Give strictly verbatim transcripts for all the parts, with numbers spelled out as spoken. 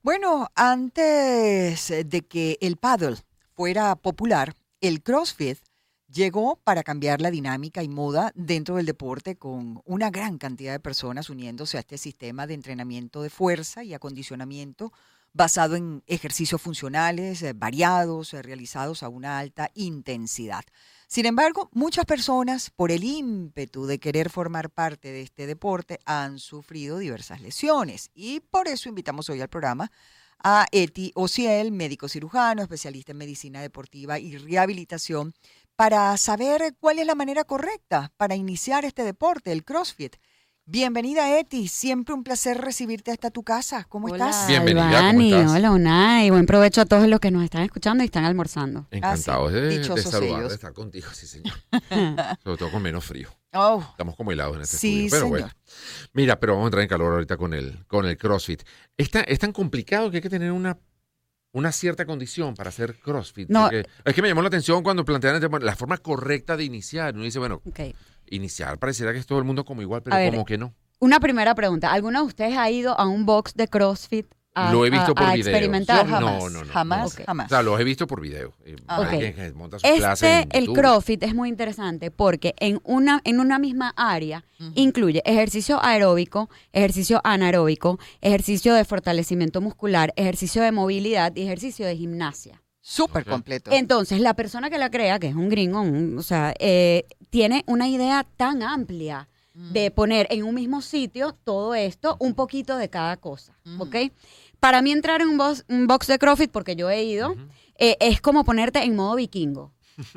Bueno, antes de que el paddle fuera popular, el CrossFit llegó para cambiar la dinámica y moda dentro del deporte con una gran cantidad de personas uniéndose a este sistema de entrenamiento de fuerza y acondicionamiento basado en ejercicios funcionales, eh, variados, eh, realizados a una alta intensidad. Sin embargo, muchas personas, por el ímpetu de querer formar parte de este deporte, han sufrido diversas lesiones. Y por eso invitamos hoy al programa a Eti Ociel, médico cirujano, especialista en medicina deportiva y rehabilitación, para saber cuál es la manera correcta para iniciar este deporte, el CrossFit. Bienvenida, Eti. Siempre un placer recibirte hasta tu casa. ¿Cómo Hola, estás? Bienvenida, ¿cómo estás? Hola, Unai. Buen provecho a todos los que nos están escuchando y están almorzando. Encantados Ah, sí. de, de Dichosos saludar, ellos. de estar contigo, sí, señor. Sobre todo con menos frío. Oh, Estamos como helados en este sí, estudio. Pero señor. bueno. Mira, pero vamos a entrar en calor ahorita con el, con el CrossFit. Es tan, es tan complicado que hay que tener una, una cierta condición para hacer CrossFit. No. Porque es que me llamó la atención cuando plantean el tema, la forma correcta de iniciar. Uno dice, bueno, Okay. iniciar pareciera que es todo el mundo como igual, pero A ver, como que no. Una primera pregunta. ¿Alguno de ustedes ha ido a un box de CrossFit a, Lo he visto a- por a video. experimentar? Yo No, jamás, no, no, jamás, no. jamás. O sea, los he visto por video. Eh, Ah. alguien Ok. que monta sus clases Este, en el YouTube. CrossFit es muy interesante porque en una, en una misma área Ujú. incluye ejercicio aeróbico, ejercicio anaeróbico, ejercicio de fortalecimiento muscular, ejercicio de movilidad y ejercicio de gimnasia. Súper Ok. completo. Entonces, la persona que la crea, que es un gringo, un- o sea, eh, tiene una idea tan amplia de poner en un mismo sitio todo esto, un poquito de cada cosa, Ujú. ¿ok? Para mí entrar en un box, un box de CrossFit, porque yo he ido, Ujú. eh, es como ponerte en modo vikingo.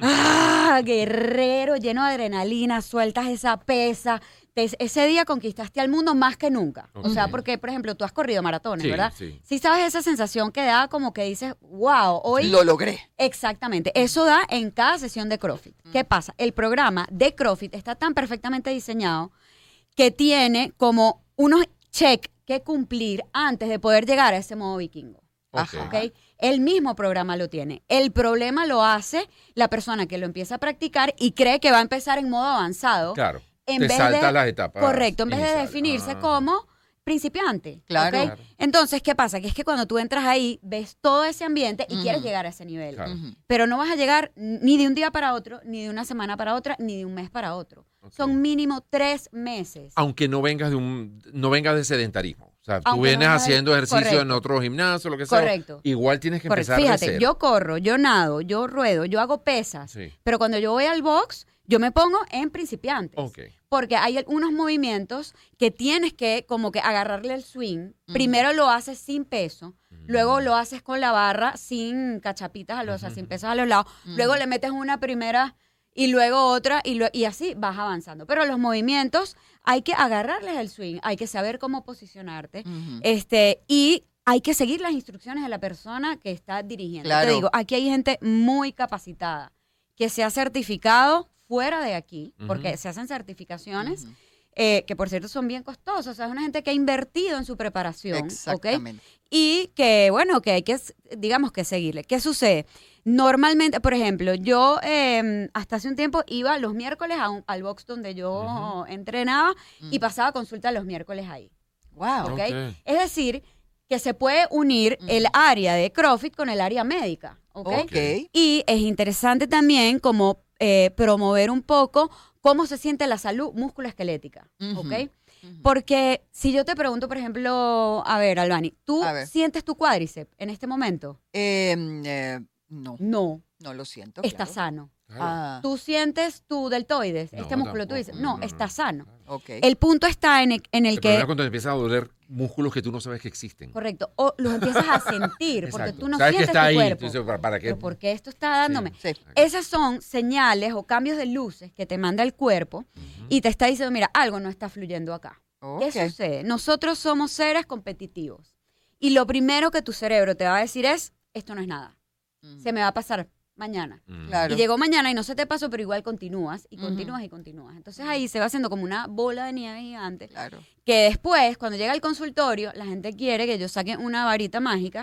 ¡Ah! Guerrero, lleno de adrenalina, sueltas esa pesa. Te- ese día conquistaste al mundo más que nunca. O sea, Ok. porque, por ejemplo, tú has corrido maratones, Sí, ¿verdad? sí. Sí sabes esa sensación que da como que dices, wow, hoy... Lo logré. Exactamente, eso da en cada sesión de CrossFit. ¿Qué pasa? El programa de CrossFit está tan perfectamente diseñado que tiene como unos check que cumplir antes de poder llegar a ese modo vikingo. Ok. ¿Ok? El mismo programa lo tiene. El problema lo hace la persona que lo empieza a practicar y cree que va a empezar en modo avanzado. Claro. En Te vez saltas de- las etapas. Correcto, en vez de iniciales. definirse Ah. como principiante. Claro. ¿ok? Claro. Entonces, ¿qué pasa? Que es que cuando tú entras ahí, ves todo ese ambiente y Ujú. quieres llegar a ese nivel. Claro. Ujú. Pero no vas a llegar ni de un día para otro, ni de una semana para otra, ni de un mes para otro. Ok. Son mínimo tres meses. Aunque no vengas de un, no vengas de sedentarismo. O sea, tú Aunque no vienes vengas de- haciendo ejercicio en correcto. otro gimnasio, lo que sea. Correcto. Igual tienes que Correcto. empezar de Fíjate, cero. yo corro, yo nado, yo ruedo, yo hago pesas. Sí. Pero cuando yo voy al box, yo me pongo en principiantes. Ok. Porque hay unos movimientos que tienes que como que agarrarle el swing. Primero lo haces sin peso, luego lo haces con la barra sin cachapitas, a los, o sea, sin pesos a los lados. Luego le metes una primera y luego otra y, lue- y así vas avanzando. Pero los movimientos hay que agarrarles el swing, hay que saber cómo posicionarte Ujú. este y hay que seguir las instrucciones de la persona que está dirigiendo. Claro. Te digo, aquí hay gente muy capacitada que se ha certificado fuera de aquí, porque Ujú. se hacen certificaciones, Ujú. eh, que por cierto son bien costosas. O sea, es una gente que ha invertido en su preparación, ¿ok? Exactamente. Y que, bueno, que hay que, digamos, que seguirle. ¿Qué sucede? Normalmente, por ejemplo, yo eh, hasta hace un tiempo iba los miércoles a un- al box donde yo entrenaba y pasaba consulta los miércoles ahí. Wow. ¿ok? Ok. Es decir, que se puede unir Ujú. el área de CrossFit con el área médica. ¿ok? Ok. Y es interesante también como eh, promover un poco cómo se siente la salud musculoesquelética. Ujú. ¿ok? Ujú. Porque si yo te pregunto, por ejemplo, a ver, Albani, ¿tú A ver. sientes tu cuádriceps en este momento? Eh, eh, no, No, no lo siento. está claro. sano. Claro. Ah, ¿Tú sientes tu deltoides, No, este músculo? Tú tampoco. dices, No, no, no, no. está sano. ok. El punto está en el, en el El problema que, es cuando te empiezan a doler músculos que tú no sabes que existen. correcto, o los empiezas a sentir, porque Exacto. tú no Sabes que sientes está tu ahí. cuerpo. Entonces, ¿para, para qué? Pero ¿por qué esto está dándome? Sí. Esas son señales o cambios de luces que te manda el cuerpo y te está diciendo, mira, algo no está fluyendo acá. Ok. ¿Qué sucede? Nosotros somos seres competitivos. Y lo primero que tu cerebro te va a decir es, esto no es nada. Mm. Se me va a pasar mañana. Mm. Claro. Y llegó mañana y no se te pasó, pero igual continúas y Ujú. continúas y continúas. Entonces ahí se va haciendo como una bola de nieve gigante Claro. que después, cuando llega al consultorio, la gente quiere que yo saque una varita mágica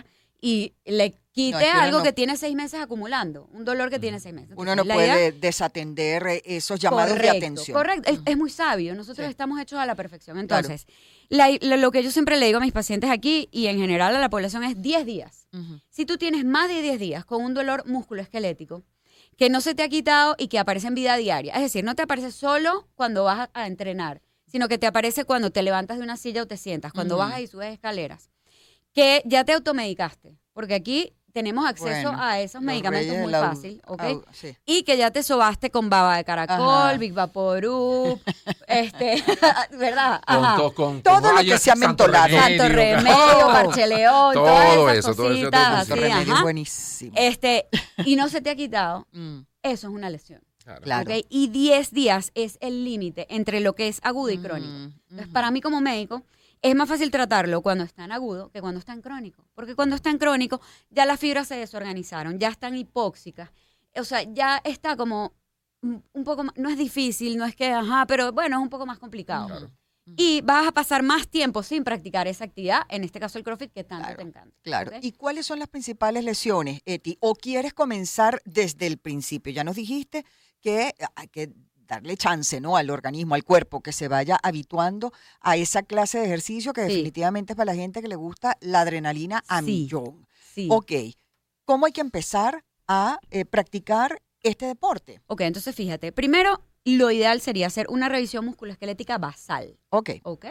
y le quite No, es que uno algo no- que tiene seis meses acumulando, un dolor que tiene seis meses. Uno no Entonces, la puede idea- desatender eh, esos llamados correcto, de atención. Correcto, es, es muy sabio. Nosotros Sí. estamos hechos a la perfección. Claro. Entonces, la- lo, lo que yo siempre le digo a mis pacientes aquí y en general a la población es diez días. Ujú. Si tú tienes más de diez días con un dolor musculoesquelético que no se te ha quitado y que aparece en vida diaria, es decir, no te aparece solo cuando vas a, a entrenar, sino que te aparece cuando te levantas de una silla o te sientas, cuando Ujú. bajas y subes escaleras, que ya te automedicaste, porque aquí tenemos acceso Bueno, a esos los medicamentos reyes muy del au- fácil, ¿ok? au- sí. Y que ya te sobaste con baba de caracol, Ajá. Big Vaporub, este, ¿verdad? Con, Ajá. to- con, Todo con lo que vaya, sea Santo mentolado. Santo Remedio, Remedio, Oh. Parcheleón, Todo todas esas eso, todo eso, cositas todo eso. así, Santo Remedio ajá. es buenísimo. Este, y no se te ha quitado, Mm, eso es una lesión. Claro. Claro. ¿Ok? Y diez días es el límite entre lo que es agudo y Ujú, crónico. Entonces, ujú. para mí como médico, es más fácil tratarlo cuando está en agudo que cuando está en crónico. Porque cuando está en crónico, ya las fibras se desorganizaron, ya están hipóxicas. O sea, ya está como un un poco más, no es difícil, no es que, ajá, pero bueno, es un poco más complicado. Claro. Y vas a pasar más tiempo sin practicar esa actividad, en este caso el CrossFit, que tanto Claro, te encanta. Claro. ¿Ok? ¿Y cuáles son las principales lesiones, Eti? ¿O quieres comenzar desde el principio? Ya nos dijiste que hay que darle chance, ¿no? Al organismo, al cuerpo, que se vaya habituando a esa clase de ejercicio que Sí. definitivamente es para la gente que le gusta la adrenalina a Sí. millón. Sí. Ok. ¿Cómo hay que empezar a eh, practicar este deporte? Ok, entonces fíjate, primero lo ideal sería hacer una revisión musculoesquelética basal, Ok. ¿ok?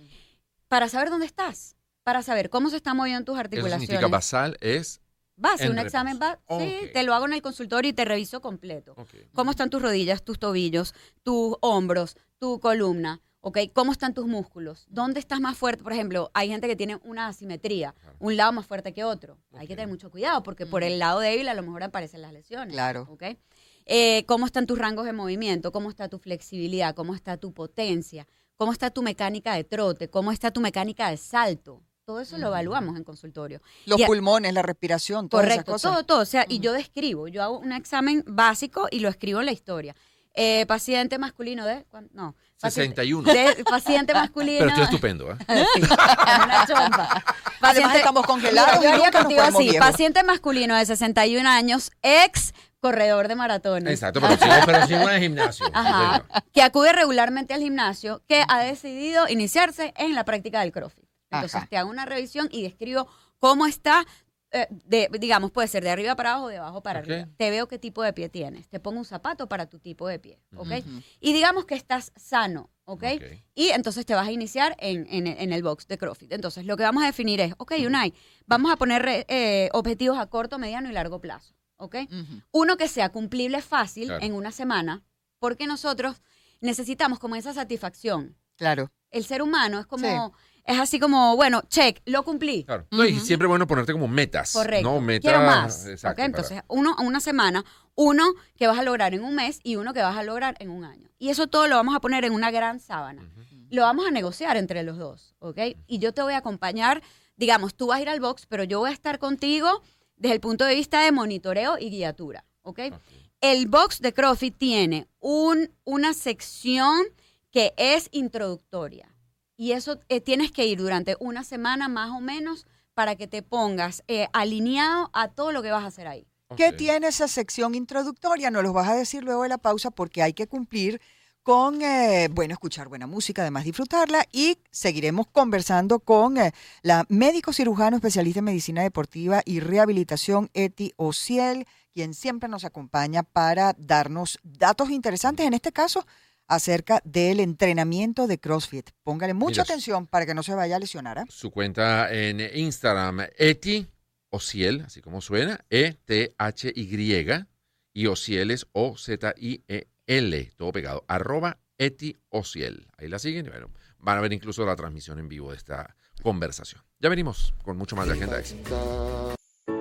Para saber dónde estás, para saber cómo se están moviendo tus Eso articulaciones. significa basal es... Base, en un reposo. examen base, sí, Ok. te lo hago en el consultorio y te reviso completo. Ok. ¿Cómo están tus rodillas, tus tobillos, tus hombros, tu columna? ¿Ok? ¿Cómo están tus músculos? ¿Dónde estás más fuerte? Por ejemplo, hay gente que tiene una asimetría, Claro. un lado más fuerte que otro. Hay que Ok. tener mucho cuidado porque por el lado débil a lo mejor aparecen las lesiones. Claro. ¿Ok? Eh, ¿Cómo están tus rangos de movimiento? ¿Cómo está tu flexibilidad? ¿Cómo está tu potencia? ¿Cómo está tu mecánica de trote? ¿Cómo está tu mecánica de salto? Todo eso lo evaluamos en consultorio. Los Y a- pulmones, la respiración, todas esas Correcto, cosas. todo, todo. O sea, y Ujú. yo describo, yo hago un examen básico y lo escribo en la historia. Eh, paciente masculino de... ¿cuán- No. paciente- sesenta y uno. de- paciente masculino... Pero estoy estupendo, ¿eh? Sí, una chompa. Además estamos congelados Yo y haría nunca nos contigo ponemos así, viejos. paciente masculino de sesenta y un años, ex corredor de maratones. Exacto, pero sigo, pero sigo en el gimnasio. Ajá. Sí, señor. Que acude regularmente al gimnasio, que ha decidido iniciarse en la práctica del CrossFit. Entonces Ajá. te hago una revisión y describo cómo está, eh, de, digamos, puede ser de arriba para abajo o de abajo para Ok. arriba. Te veo qué tipo de pie tienes. Te pongo un zapato para tu tipo de pie, ¿ok? Ujú. Y digamos que estás sano, ¿ok? Ok. Y entonces te vas a iniciar en, en- en el box de CrossFit. Entonces lo que vamos a definir es, ok, Unai, vamos a poner eh, objetivos a corto, mediano y largo plazo, ¿ok? Ujú. Uno que sea cumplible fácil Claro. en una semana, porque nosotros necesitamos como esa satisfacción. Claro. El ser humano es como, es así como, bueno, check, lo cumplí. Claro. No, y Ujú. siempre es bueno ponerte como metas. Correcto. No, metas. Quiero más. Exacto. ¿ok? para- Entonces, uno, una semana, uno que vas a lograr en un mes y uno que vas a lograr en un año. Y eso todo lo vamos a poner en una gran sábana. Ujú. Lo vamos a negociar entre los dos, ¿ok? Y yo te voy a acompañar, digamos, tú vas a ir al box, pero yo voy a estar contigo desde el punto de vista de monitoreo y guiatura, ¿ok? Ok. El box de CrossFit tiene un, una sección que es introductoria. Y eso eh, tienes que ir durante una semana más o menos para que te pongas eh, alineado a todo lo que vas a hacer ahí. ¿Qué Ok. tiene esa sección introductoria? Nos lo vas a decir luego de la pausa porque hay que cumplir con, eh, bueno, escuchar buena música, además disfrutarla y seguiremos conversando con eh, la médico cirujano especialista en medicina deportiva y rehabilitación, Eti Ociel, quien siempre nos acompaña para darnos datos interesantes, en este caso, acerca del entrenamiento de CrossFit. Póngale mucha Mira, atención para que no se vaya a lesionar. ¿eh? Su cuenta en Instagram, Eti Ociel, así como suena, E T H Y, y Ociel es O Z I E L, todo pegado, arroba Eti Ociel. Ahí la siguen y bueno, van a ver incluso la transmisión en vivo de esta conversación. Ya venimos con mucho más de Agenda Éxito.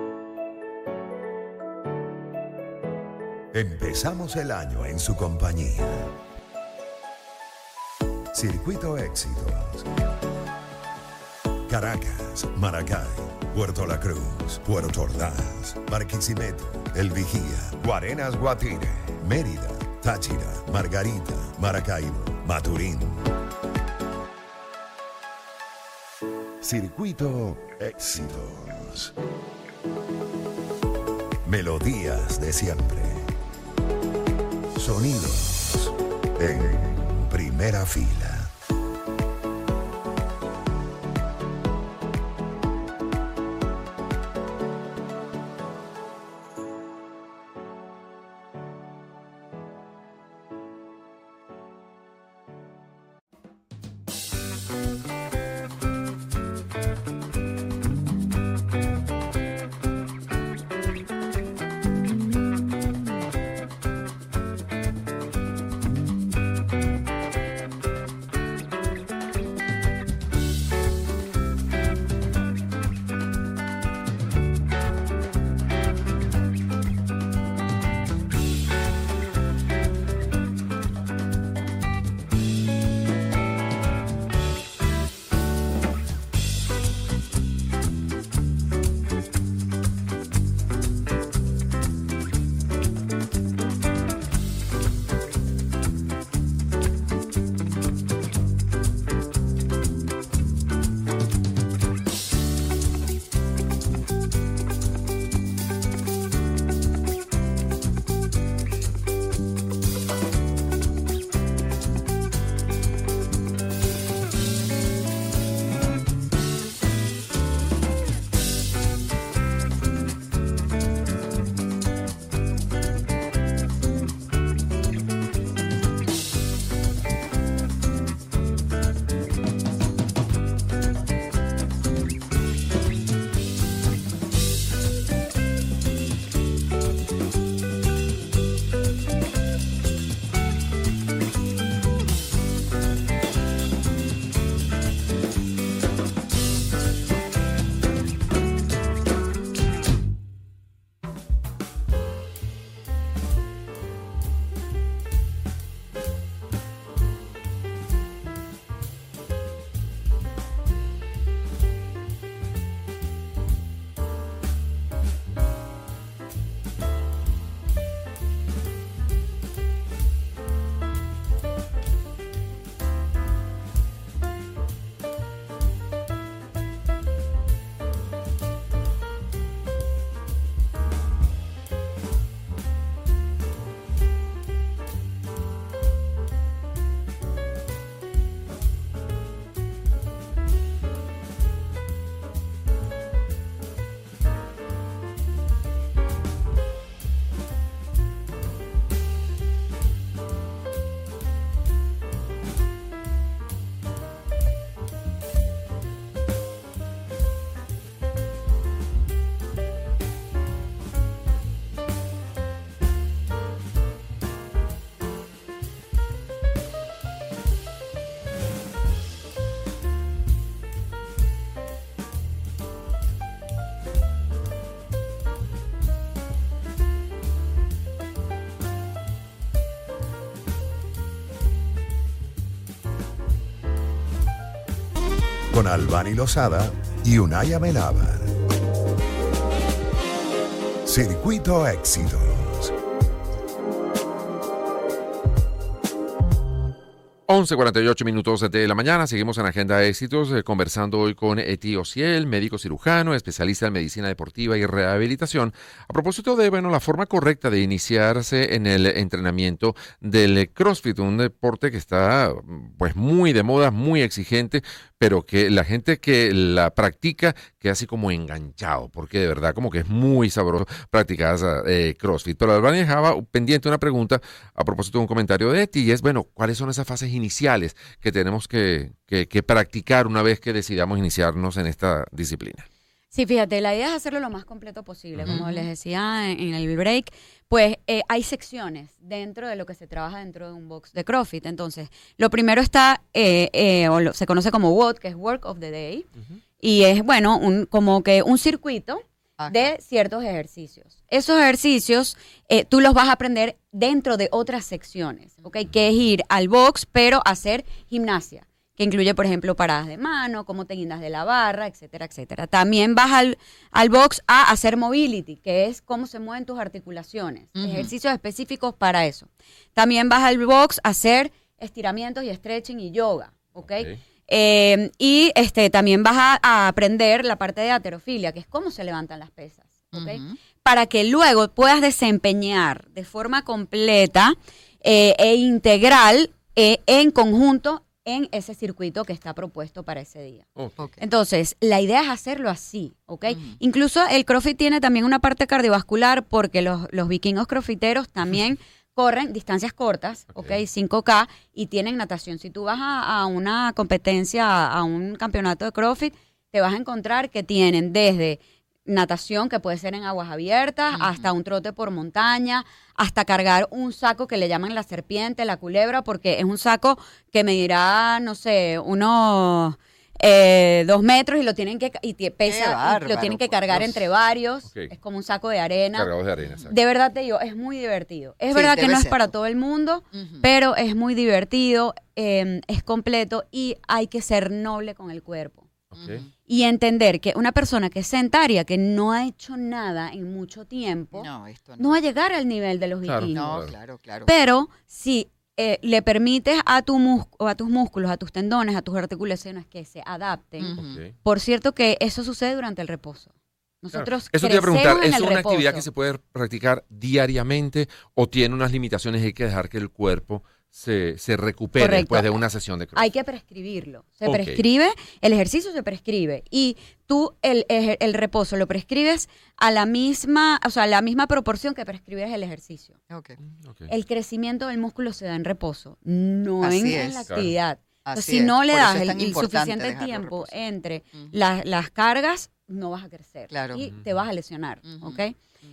Empezamos el año en su compañía. Circuito Éxitos. Caracas, Maracay, Puerto La Cruz, Puerto Ordaz, Barquisimeto, El Vigía, Guarenas, Guatire, Mérida, Táchira, Margarita, Maracaibo, Maturín. Circuito Éxitos. Melodías de siempre. Sonidos en primera fila. con Albany Lozada y Unai Amenábar. Circuito Éxitos. once cuarenta y ocho minutos de la mañana, seguimos en Agenda de Éxitos, eh, conversando hoy con Eti Ociel, médico cirujano, especialista en medicina deportiva y rehabilitación, a propósito de, bueno, la forma correcta de iniciarse en el entrenamiento del CrossFit, un deporte que está, pues, muy de moda, muy exigente, pero que la gente que la practica queda así como enganchado, porque de verdad como que es muy sabroso practicar eh, CrossFit. Pero Albany dejaba pendiente una pregunta a propósito de un comentario de Eti, y es, bueno, ¿cuáles son esas fases iniciales que tenemos que, que, que practicar una vez que decidamos iniciarnos en esta disciplina? Sí, fíjate, la idea es hacerlo lo más completo posible. Uh-huh. Como les decía en, en el break, pues eh, hay secciones dentro de lo que se trabaja dentro de un box de CrossFit. Entonces, lo primero está, eh, eh, o lo, se conoce como W O D, que es Work of the Day, uh-huh. y es, bueno, un, como que un circuito Ajá. de ciertos ejercicios. Esos ejercicios eh, tú los vas a aprender dentro de otras secciones, ¿ok? Uh-huh. Que es ir al box, pero hacer gimnasia, que incluye, por ejemplo, paradas de mano, cómo te guindas de la barra, etcétera, etcétera. También vas al, al box a hacer mobility, que es cómo se mueven tus articulaciones, uh-huh. ejercicios específicos para eso. También vas al box a hacer estiramientos y stretching y yoga, ¿ok? okay. Eh, y este, también vas a, a aprender la parte de halterofilia, que es cómo se levantan las pesas. ¿ok? Ujú. Para que luego puedas desempeñar de forma completa eh, e integral eh, en conjunto en ese circuito que está propuesto para ese día. Ok. Ok. Entonces, la idea es hacerlo así, ¿ok? Ujú. Incluso el CrossFit tiene también una parte cardiovascular porque los, los vikingos crossfiteros también corren distancias cortas, Ok. ¿ok? cinco K, y tienen natación. Si tú vas a, a una competencia, a un campeonato de CrossFit, te vas a encontrar que tienen desde natación, que puede ser en aguas abiertas, Ujú. hasta un trote por montaña, hasta cargar un saco que le llaman la serpiente, la culebra, porque es un saco que medirá, no sé, unos eh, dos metros y lo tienen que y te- pesa, y lo bárbaro, tienen que por cargar Dios. entre varios. Ok. Es como un saco de arena. Cargados de arena, exacto. De verdad te digo, es muy divertido. Es Sí, verdad que debe no es serlo. para todo el mundo, Ujú. pero es muy divertido, eh, es completo y hay que ser noble con el cuerpo. Ok. Y entender que una persona que es sedentaria, que no ha hecho nada en mucho tiempo, no, No, esto no. va a llegar al nivel de los Claro. vikingos. No, Claro. claro, claro. Pero si eh, le permites a, tu mus- o a tus músculos, a tus tendones, a tus articulaciones que se adapten, Ujú. Ok. por cierto que eso sucede durante el reposo. Nosotros Eso te iba a crecemos preguntar, en ¿es el una reposo. actividad que se puede practicar diariamente o tiene unas limitaciones y hay que dejar que el cuerpo se, se recupere Correcto. después de una sesión de CrossFit? Hay que prescribirlo. Se Ok. prescribe, el ejercicio se prescribe y tú el, el, el reposo lo prescribes a la misma, o sea, a la misma proporción que prescribes el ejercicio. Ok. Mm, ok. El crecimiento del músculo se da en reposo, no Así en, es. en la Claro. actividad. Así Entonces, si es. no le Por eso das es el, tan el importante suficiente dejarlo tiempo reposar. entre Ujú. la- las cargas, no vas a crecer. Claro. Y Ujú. te vas a lesionar, Ujú. ¿ok?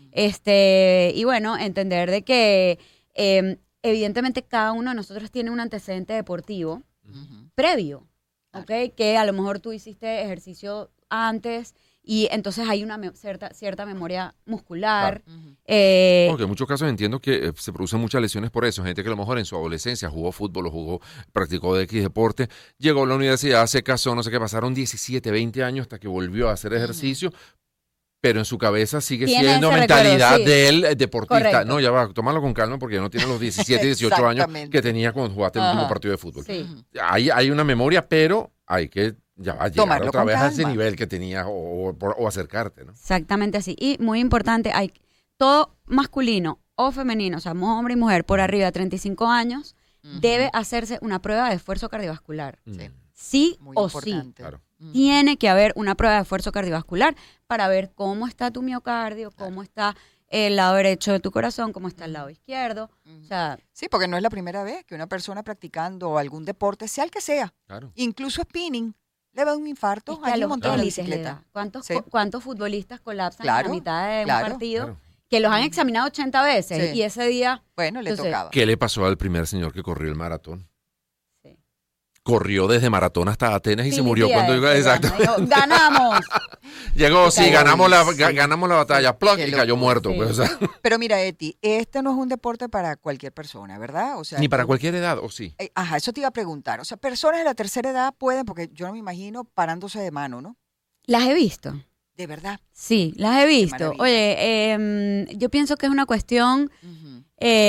Este, y bueno, entender de que eh, evidentemente cada uno de nosotros tiene un antecedente deportivo Ujú. previo, ¿ok? Que a lo mejor tú hiciste ejercicio antes y entonces hay una me- cierta, cierta memoria muscular. Ujú. eh, Porque en muchos casos entiendo que eh, se producen muchas lesiones por eso. Gente que a lo mejor en su adolescencia jugó fútbol o jugó, practicó de X deporte, llegó a la universidad, se casó, no sé qué, pasaron diecisiete, veinte años hasta que volvió a hacer ejercicio, pero en su cabeza sigue Tiene siendo ese mentalidad recuerdo, sí. del eh, deportista. Correcto. No, ya va, tómalo con calma porque ya no tiene los diecisiete, dieciocho años Exactamente. que tenía cuando jugaste el último Ajá. partido de fútbol. sí. Ujú. Hay, hay una memoria, pero hay que ya va a llegar Tomarlo otra con vez a ese calma. nivel que tenías o, o- o acercarte, ¿no? Exactamente así. Y muy importante, hay todo masculino o femenino, o sea, hombre y mujer por arriba de treinta y cinco años, Ujú. debe hacerse una prueba de esfuerzo cardiovascular. Sí. Mm, Sí Muy o sí. importante. Claro. Ujú. Tiene que haber una prueba de esfuerzo cardiovascular para ver cómo está tu miocardio, cómo está el lado derecho de tu corazón, cómo está el lado izquierdo. O sea, Sí, porque no es la primera vez que una persona practicando algún deporte, sea el que sea, Claro. incluso spinning, le va un infarto es que a allí los montado en la élites le bicicleta. da. ¿Cuántos, Sí. co- ¿Cuántos futbolistas colapsan Claro, en la mitad de claro, un partido? claro. Que los han examinado ochenta veces Sí. y ese día... Bueno, le Entonces, tocaba. ¿Qué le pasó al primer señor que corrió el maratón? Sí. Corrió desde Maratón hasta Atenas y se murió Filipiades, cuando llegó. se Exacto. llama. Dijo, ¡ganamos! Llegó, Y sí, cayó. ganamos la, Sí. ga- ganamos la batalla. Ploc, Qué y cayó locura. muerto. Sí. Pues, o sea, Pero mira, Eti, este no es un deporte para cualquier persona, ¿verdad? O sea, ni para tú- cualquier edad, ¿o sí? eh, Ajá, eso te iba a preguntar. O sea, personas de la tercera edad pueden, porque yo no me imagino parándose de mano, ¿no? Las he visto. De verdad. Sí, las he visto. maravilla. Oye, em, yo pienso que es una cuestión Ujú.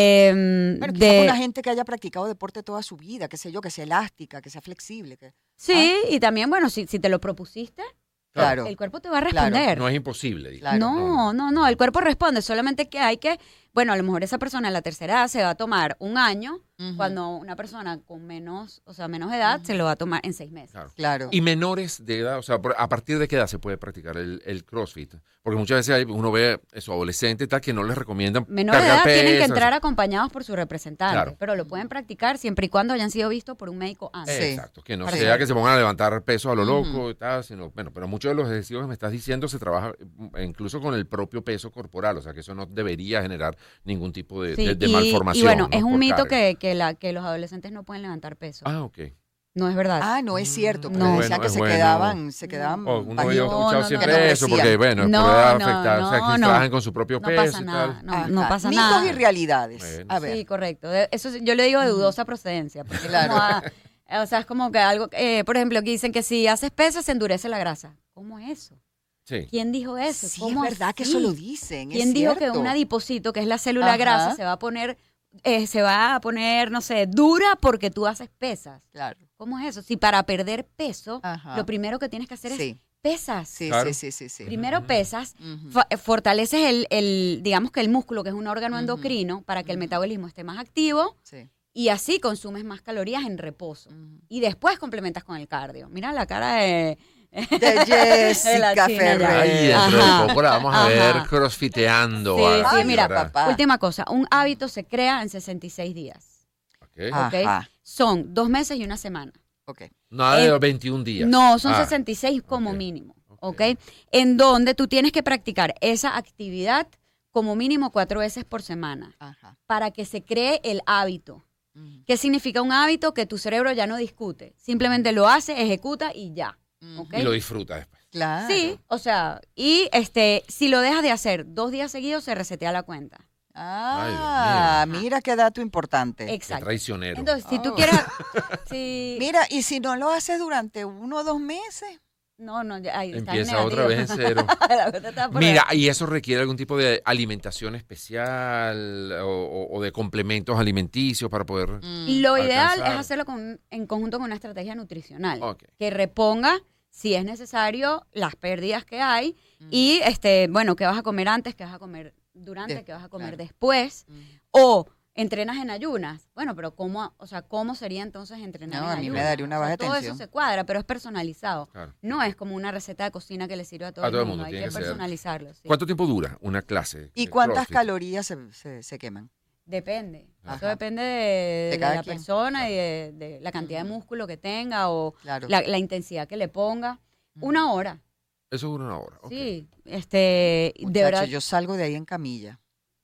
em, Bueno, quizás de... una gente que haya practicado deporte toda su vida, que sé yo, que sea elástica, que sea flexible. Que... Sí, y también, bueno, si, si te lo propusiste, Claro. el cuerpo te va a Claro. responder. No es imposible. digo. Claro. No, no, no, el cuerpo responde, solamente que hay que, bueno, a lo mejor esa persona en la tercera edad se va a tomar un año, Ujú. cuando una persona con menos, o sea, menos edad se lo va a tomar en seis meses. Claro. Claro. Y menores de edad, o sea, por- ¿a partir de qué edad se puede practicar el, el CrossFit? Porque muchas veces hay- uno ve eso, adolescente y tal, que no les recomiendan Menores de cargar edad tienen que pesas. entrar acompañados por su representante, Claro. pero lo pueden practicar siempre y cuando hayan sido vistos por un médico antes. Sí. Exacto, que no Para sea que- que se pongan a levantar pesos a lo Ujú. loco y tal, sino, bueno, pero muchos de los ejercicios que me estás diciendo se trabaja eh, incluso con el propio peso corporal, o sea, que eso no debería generar ningún tipo de, Sí, de- de y, malformación. y bueno, ¿no? es un por mito carga. que, que, la, que los adolescentes no pueden levantar peso. Ah, ok. No es verdad. Ah, no es cierto, porque No. decían Bueno, que es se bueno. quedaban, se quedaban Oh, uno bajitos. había escuchado no, no, siempre no, no eso, porque decían. bueno, No, puede no, afectar, o sea, que no, se no. trabajen con su propio no peso pasa y nada, tal. no, Ajá. no pasa Mitos nada. y realidades. Bueno. A ver. Sí, correcto. De- Eso es- yo le digo de dudosa procedencia. Porque es Claro. como a- o sea, es como que algo, eh, por ejemplo, que dicen que si haces pesas se endurece la grasa. ¿Cómo es eso? Sí. ¿Quién dijo eso? Sí, ¿Cómo es verdad que así? eso lo dicen. es ¿Quién dijo que cierto. un adipocito, que es la célula Ajá. grasa, se va a poner, eh, se va a poner, no sé, dura porque tú haces pesas? Claro. ¿Cómo es eso? Si para perder peso, Ajá. lo primero que tienes que hacer Sí. es pesas. Sí, Claro. sí, sí, sí, sí. Primero pesas, Ujú. fa- fortaleces el, el, digamos que el músculo, que es un órgano Ujú. endocrino, para que el Ujú. metabolismo esté más activo Sí. y así consumes más calorías en reposo. Ujú. Y después complementas con el cardio. Mira la cara de... De Jessica la china ya. Ay, Ferrer. dentro Ajá. de poco la vamos a ver Ajá. crossfiteando. Sí, a- sí, Ay, mira, ahora. papá. Última cosa, un hábito se crea en sesenta y seis días. Ok. ¿ok? Ajá. Son dos meses y una semana. Ok. Nada de Eh, los veintiún días. No, son Ah, sesenta y seis como ok. mínimo, Ok. ¿ok? En donde tú tienes que practicar esa actividad como mínimo cuatro veces por semana Ajá. para que se cree el hábito. Ujú. ¿Qué significa un hábito? Que tu cerebro ya no discute, simplemente lo hace, ejecuta y ya. Ujú. ¿ok? Y lo disfruta después. Claro. Sí, o sea, y este, si lo dejas de hacer dos días seguidos, se resetea la cuenta. Ah, Ay, Dios mío. mira qué dato importante. Qué Exacto. traicionero. Entonces, si tú Oh. quieres... si- Mira, y si no lo haces durante uno o dos meses. no, no, ya, ahí está Empieza otra vez en cero. La cuenta está por Mira, ahí. ¿y eso requiere algún tipo de alimentación especial o, o- o de complementos alimenticios para poder... Lo ideal alcanzar. es hacerlo con- en conjunto con una estrategia nutricional Ok. que reponga, si es necesario, las pérdidas que hay y, este, bueno, qué vas a comer antes, qué vas a comer durante, De- qué vas a comer claro. después, Mm. o entrenas en ayunas. Bueno, pero cómo, o sea, cómo sería entonces entrenar No, en a mí me ayunas? daría una O sea, baja todo tensión. eso se cuadra, pero es personalizado. Claro. No es como una receta de cocina que le sirve a todo, A el, todo el mundo. mundo, Hay tiene que que ser. personalizarlo. sí. ¿Cuánto tiempo dura una clase? ¿Y de cuántas CrossFit? calorías se, se- se queman? Depende. Ajá. Eso depende de, de cada la quien. persona y de, de la cantidad de Ujú. músculo que tenga o Claro. la, la intensidad que le ponga. Ujú. Una hora, Eso dura una hora. ok. sí. Este, de Muchacho, verdad. yo salgo de ahí en camilla.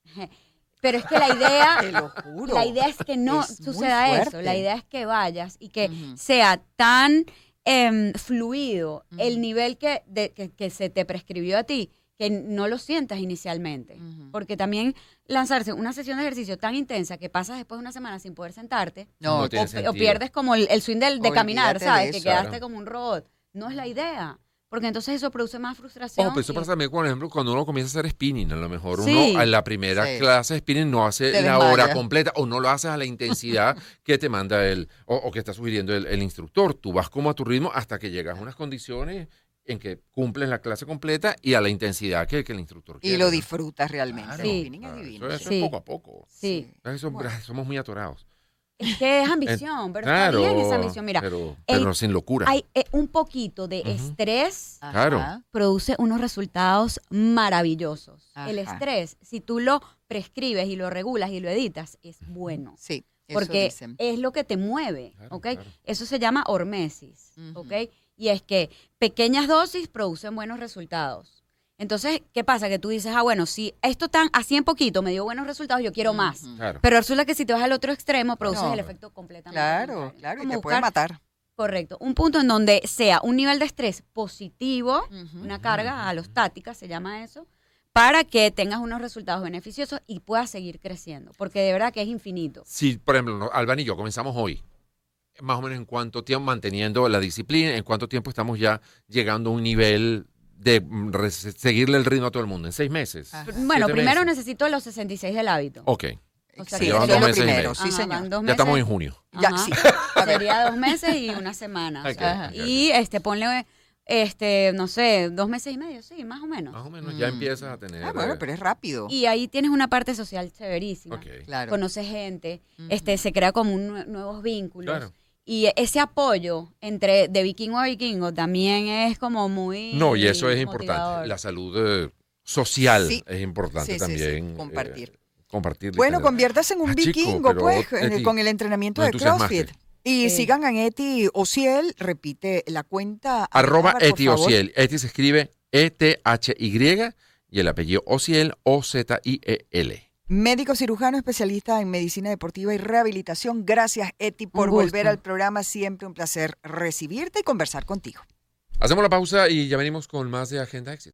Pero es que la idea, Te lo juro. la idea es que no Es muy suceda eso. fuerte. La idea es que vayas y que Ujú. sea tan em, fluido el Ujú. nivel que, de- que, que se te prescribió a ti que no lo sientas inicialmente. Ujú. Porque también lanzarse una sesión de ejercicio tan intensa que pasas después de una semana sin poder sentarte, No, No tiene o, sentido. o pierdes como el, el swing del- de caminar, Olvídate ¿sabes? de Que eso. quedaste Claro. como un robot. No es la idea. Porque entonces eso produce más frustración. Ojo, pero eso y- pasa también, por ejemplo, cuando uno comienza a hacer spinning, a lo mejor Sí. uno en la primera Sí. clase de spinning no hace Te la desmaya. hora completa o no lo haces a la intensidad que te manda el, o, o que está sugiriendo el, el instructor. Tú vas como a tu ritmo hasta que llegas a unas condiciones en que cumples la clase completa y a la intensidad que, que el instructor Y quiere. lo ¿no? disfrutas realmente. Claro, Sí. El spinning es claro, divino. Eso, eso Sí. es poco a poco. Sí. Eso- somos muy atorados. Es que es ambición, pero Claro, está bien esa ambición. Mira, pero, el- pero sin locura. hay eh, un poquito de Ujú. estrés Ajá. Claro. produce unos resultados maravillosos. El Ajá. estrés, si tú lo prescribes y lo regulas y lo editas, es bueno. Sí, eso Porque dicen. es lo que te mueve, Claro, ¿ok? claro. Eso se llama hormesis, Ujú. ¿ok? Y es que pequeñas dosis producen buenos resultados. Entonces, ¿qué pasa? Que tú dices, ah, bueno, si esto tan así en poquito me dio buenos resultados, yo quiero más. Ujú. Claro. Pero resulta que si te vas al otro extremo, produces No. el efecto completamente Claro, contrario. claro, y Como te puede buscar- matar. Correcto. Un punto en donde sea un nivel de estrés positivo, Ujú. una carga alostática, se llama eso, para que tengas unos resultados beneficiosos y puedas seguir creciendo. Porque de verdad que es infinito. Si, por ejemplo, no, Alban y yo comenzamos hoy, más o menos en cuánto tiempo manteniendo la disciplina, en cuánto tiempo estamos ya llegando a un nivel de mm, re- seguirle el ritmo a todo el mundo, en seis meses. Ajá. Bueno, siete primero meses. necesito los sesenta y seis del hábito. Ok, O sea, sí, que eso llevan es dos lo meses y primero, medio. sí, Ajá, señor. van dos ya estamos en meses. junio. Ya, Ajá. sí. A ver. Sería dos meses y una semana. o Ok, sea, ok, y este, ponle, este, no sé, dos meses y medio, sí, más o menos. Más o menos ya Mm. empiezas a tener... Ah, bueno, eh, pero es rápido. Y ahí tienes una parte social severísima. ok, Claro. Conoces gente, Ujú. este, se crea como un nue- nuevos vínculos. claro. Y ese apoyo entre de vikingo a vikingo también es como muy No, y eso es motivador. importante. La salud eh, social Sí. es importante Sí, sí, sí, también. compartir. eh, compartir. Bueno, literal. conviértase en un Ah, chico, vikingo, pero, pues, en el- Eti, con el entrenamiento nos de entusiasmaste. CrossFit. Y Sí. sigan a Eti Ociel, repite la cuenta. Arroba Álvaro, por Eti favor. Ociel. Eti se escribe E T H Y y el apellido Ociel, O Z I E L. Médico cirujano especialista en medicina deportiva y rehabilitación. Gracias, Eti, por gusto. volver al programa. Siempre un placer recibirte y conversar contigo. Hacemos la pausa y ya venimos con más de Agenda Éxito.